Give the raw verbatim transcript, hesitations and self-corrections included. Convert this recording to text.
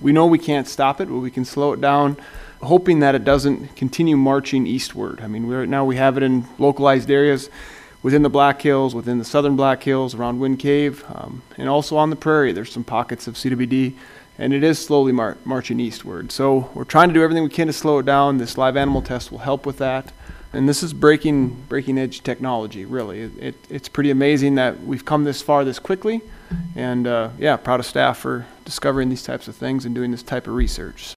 We know we can't stop it, but we can slow it down, hoping that it doesn't continue marching eastward. I mean, right now we have it in localized areas within the Black Hills, within the southern Black Hills, around Wind Cave, um, and also on the prairie. There's some pockets of C W D, and it is slowly mar marching eastward. So we're trying to do everything we can to slow it down. This live animal test will help with that. And this is breaking breaking edge technology, really. It, it, it's pretty amazing that we've come this far this quickly. And uh, yeah, proud of staff for discovering these types of things and doing this type of research.